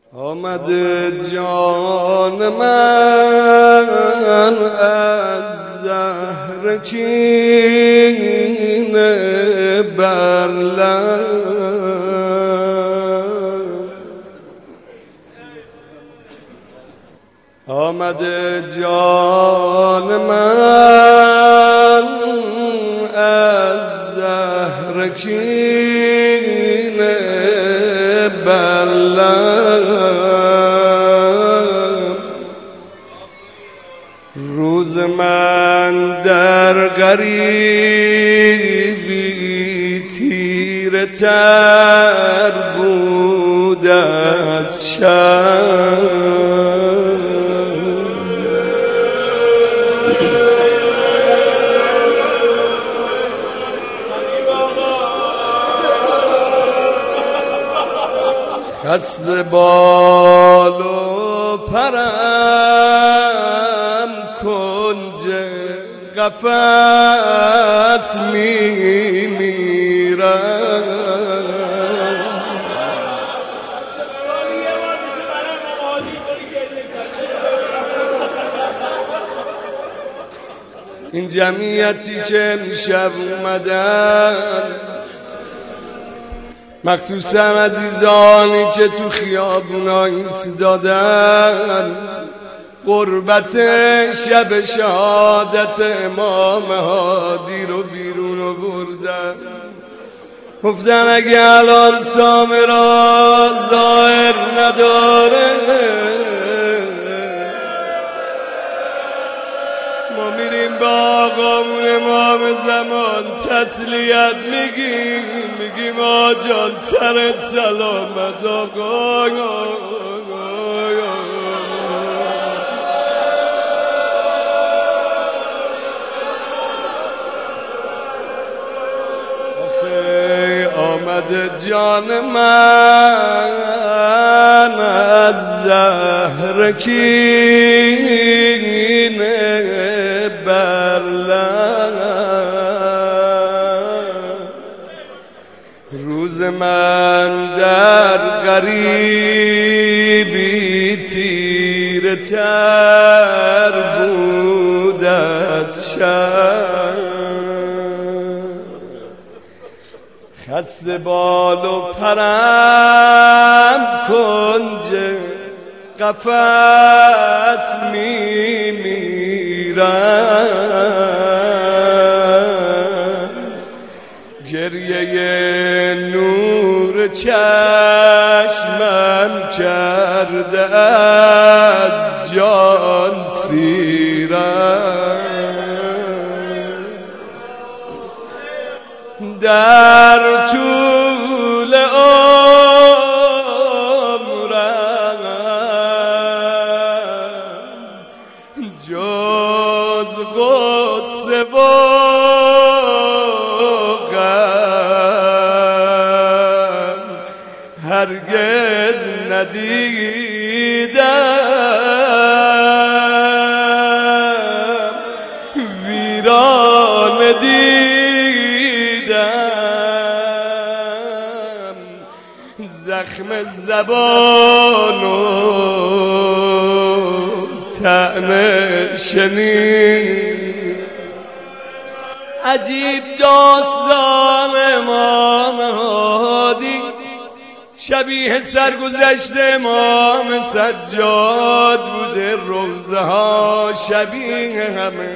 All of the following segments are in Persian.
آمده جان من از زهر کینه بر لب، آمده جان من از زهر کینه بر لب، روز من در غریبی تیره تر بود از شب، خسته بال و پرم کنج قفس میمیرم، این جمعیتی که امشب اومدن، مخصوصا عزیزانی که تو خیابونا ایستادن، قربت شب شهادت امام هادی رو بیرون آوردن، گفتن اگه الان سامرا ظاهر نداره ما میریم با آقامون امام زمان تسلیت میگیم آجان سرت سلامت آقا. آمده جان من از زهر کینه بر لب، روز من در غریبی تیره تر بود از شب، خسته بال و پرم کنج قفس میمیرم، گریه نور چشمم کرده از جان سیرم، در طول عمرم جز غصه و غم هرگز ندیدم، ویران زخم زبان و طعم شنید، عجیب داستان امام هادی شبیه سرگذشت امام سجاد بوده، روزه ها شبیه همه،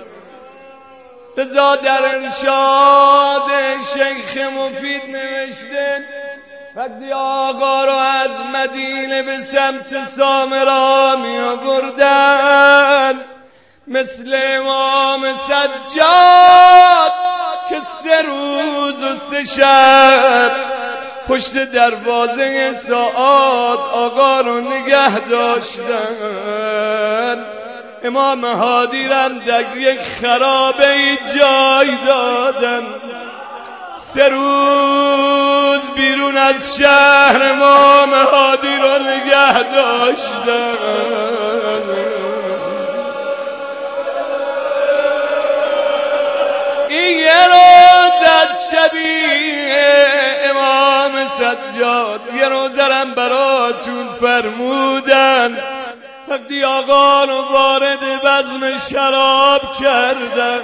لذا در ارشاد شیخ مفید نوشته وقتی آقا رو از مدینه به سمت سامرا می آوردن، مثل امام سجاد که 3 روز و 3 شب پشت دروازه ساعات آقا رو نگه داشتن، امام هادی رم در یک خرابه جای دادن، 3 روز بیرون از شهر امام هادی را نگه داشتن. این یه روز از شبیه امام سجاد یه روزرم براتون فرمودن وقتی آقا رو وارد بزم شراب کردن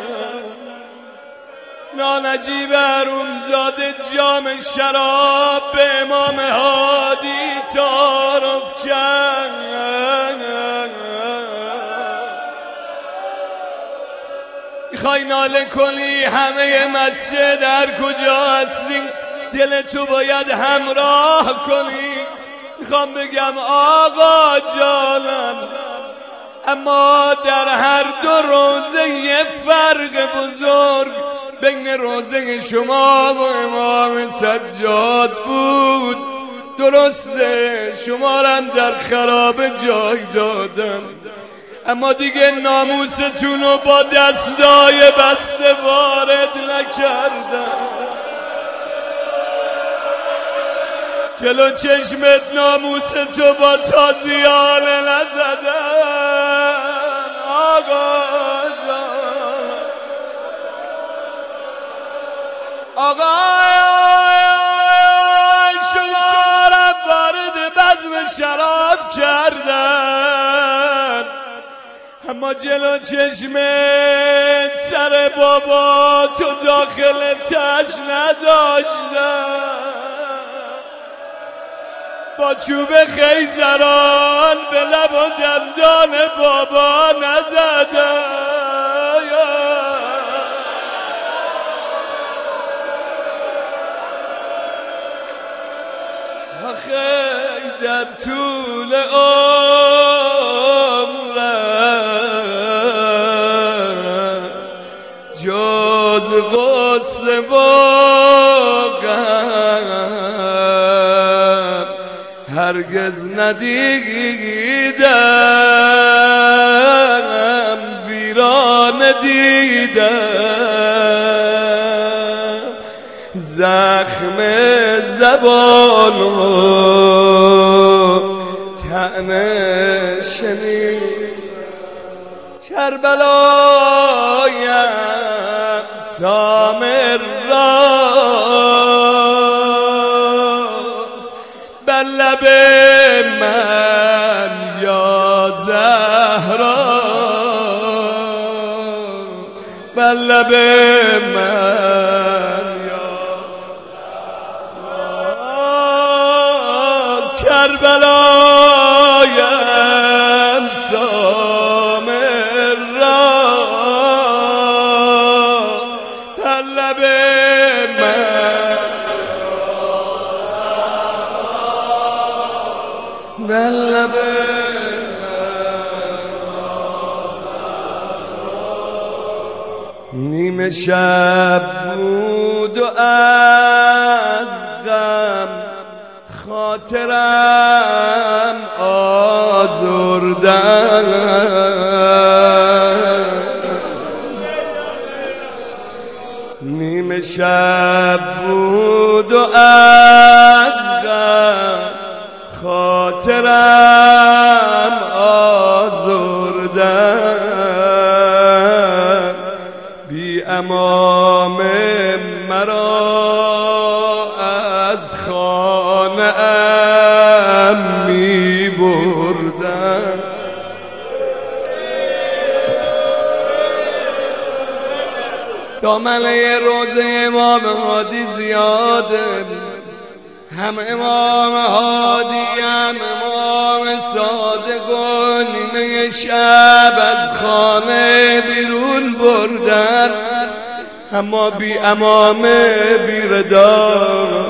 نانجیب حرومزاده جام شراب به امام هادی تعارف کرد. میخوای ناله کنی همه مسجد هر کجا هستی دلتو باید همراه کنی. میخوام بگم آقا جانم اما در هر دو روزه یه فرق بزرگ بین روزه شما و امام سجاد بود. درسته شمارم در خرابه جای دادن اما دیگه ناموستون رو با دستای بسته وارد نکردن. جلو چشمت ناموستو با تازیانه نزدن. آقا شما را وارد بزم شراب کردن اما جلو چشمت سر بابا تو داخل تش نداشتن. با چوب خیزران به لب و دندان بابا نزدن. آخه در طول عمرم جز غصه و غم هرگز ندیدم ویران دیدم زخم زبان و طعنه شنید کربلایم سامر راست بر لب من یا زهرا بر لب من کربلایم سامر راست بر لب من بر لب نیمه شب بود و از غم خاطرم آزردن نیمه شب بود و از غم خاطرم آزردن بی امام مرا از خانه ام می بردن دامنه روزه امام هادی زیاده هم امام هادی هم امام صادق و نیمه شب از خانه بیرون بردن اما بی امام بی ردا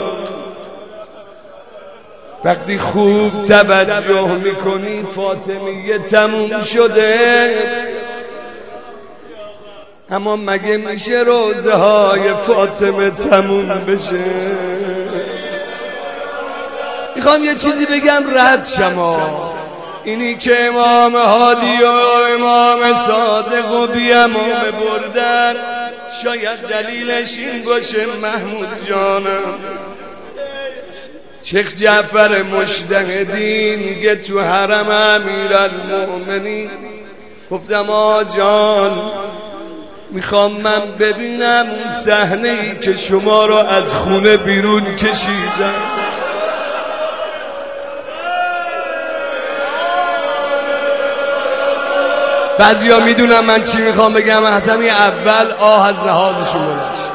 وقتی خوب توجه میکنی فاطمیه تموم شده اما مگه میشه روزه های فاطمه تموم بشه؟ میخوام یه چیزی بگم رد شما اینی که امام هادی و امام صادق و بی امام بردن شاید دلیلش این باشه محمود جانم شیخ جعفر مجتهدی میگه تو حرم امیرالمومنین گفتم آجان میخوام من ببینم اون صحنه ای که شما رو از خونه بیرون کشیدن. بعضیا میدونم من چی میخوام بگم. از همین اول آه از لحاظشون بلند.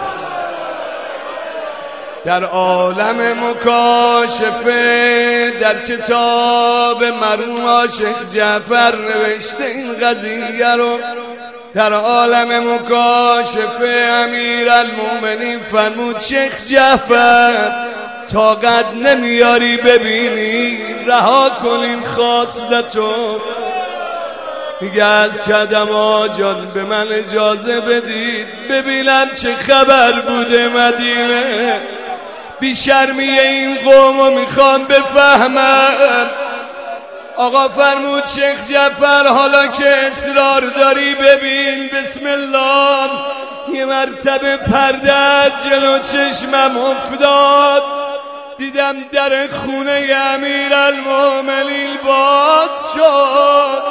در عالم مکاشفه در کتاب مرحوم عاشق جعفر نوشته این قضیه رو. در عالم مکاشفه امیرالمومنین فرمود شیخ جعفر طاقت نمیاری ببینی، رها کنین خاصلتو. میگه از کدم آجان به من اجازه بدید ببینم چه خبر بوده مدینه. بیشرمی این قومو میخوام بفهمم. آقا فرمود شیخ جعفر حالا که اصرار داری ببین بسم الله. یه مرتبه پرده از جلو چشمم افتاد، دیدم در خونه امیرالمومنین باز شد.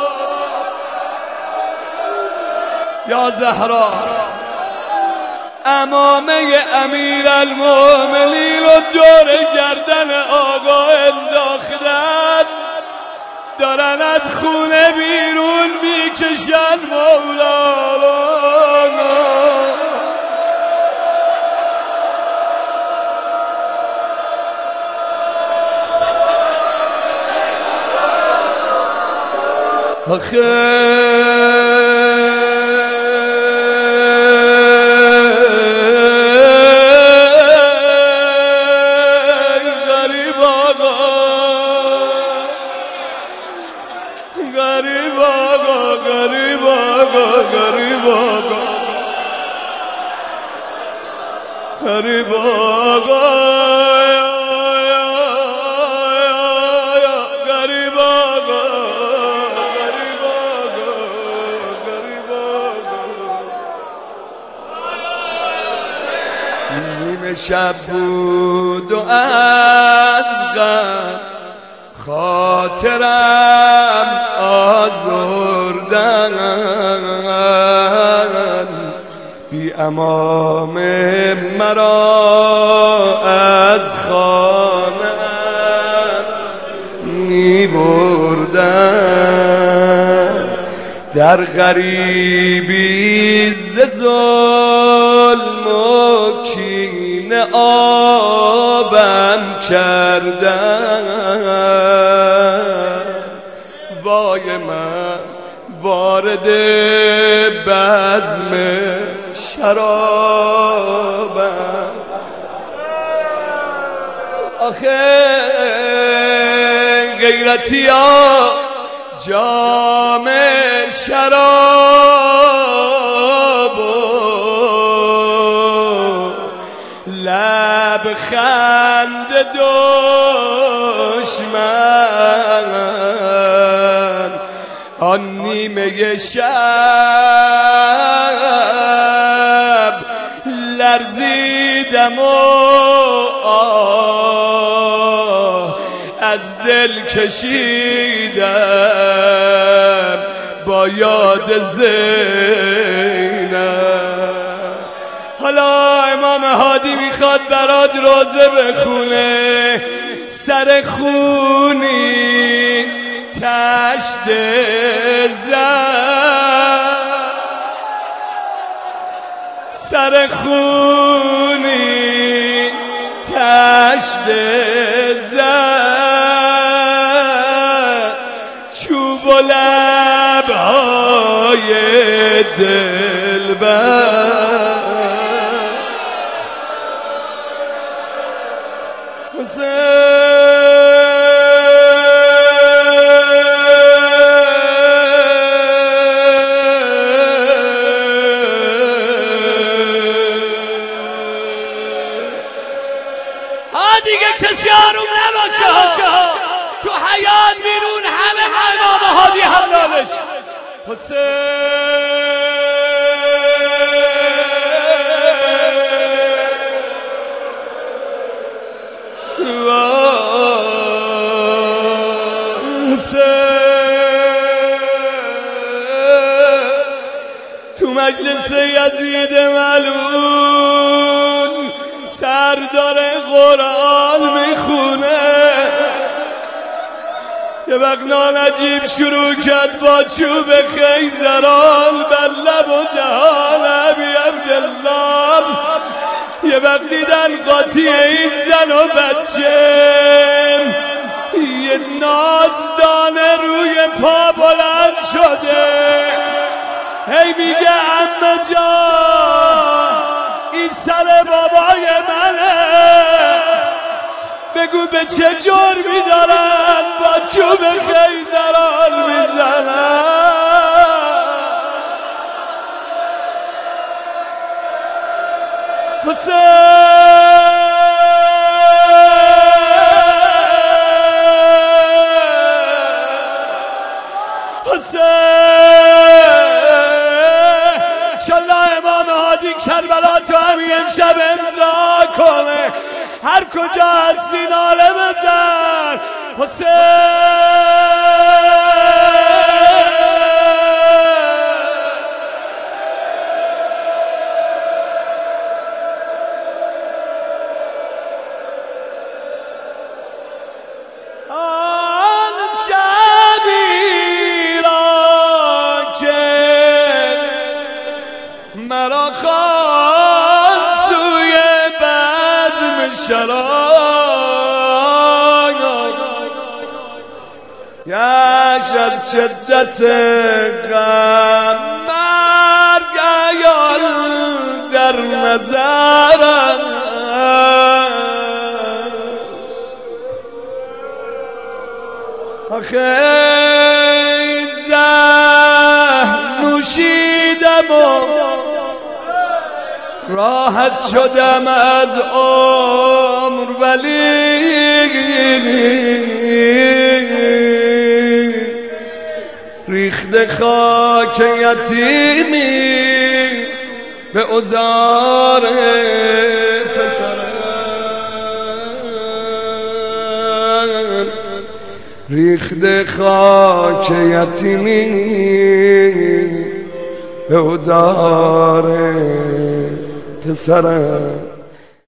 یا زهرا امامه امیرالمومنین رو دور گردن آقا انداختن، دارن از خونه بیرون میکشن مولانا. آخه غریب آقا غریب آقا غریب آقا غریب آقا. نیمه شب بود و از غم خاطرم آزردن، بی امام مرا از خانه می بردن. در غریبی ز ظلم و کینه آبم کردن. وای من وارد بزم شرابم. آخه غیرتی ها جام شراب و لب خند دشمن. آن نیمه شب لرزیدم و از دل کشیدم با یاد زینب. حالا امام هادی میخواد برات روزه بخونه، سر خونی تشت زد، سر خونی تشت زد، چوب و لبهای دلبر. دیگه کسی آروم نباشه، تو حیات بیرون همه امام هادی حلالش. تو مجلس یزید ملعون سردار قرآن میخونه. یه وقت نانجیب شروع کرد با چوب خیزران بر لب و دهان ابی عبدالله. یه وقت دیدن قاطی این زن و بچه یه نازدانه روی پا بلند شده، هی میگه عمه جان این سر بابای منه، بگو به چه جرمی دارن با چوب خیزران میزنن. انشالله امام هادی کربلا تو همین امشب امضا کنه، هر کجا هستی ناله بزن حسین. آن شبی را که مرا خواند سوی بزم شراب، گشت از شدت غم مرگ عیان در نظرم. آخه زهر نوشیدم و راحت شدم از عمر، ولی ریخته خاک یتیمی به عذار پسرم، ریخته خاک یتیمی به عذار پسرم.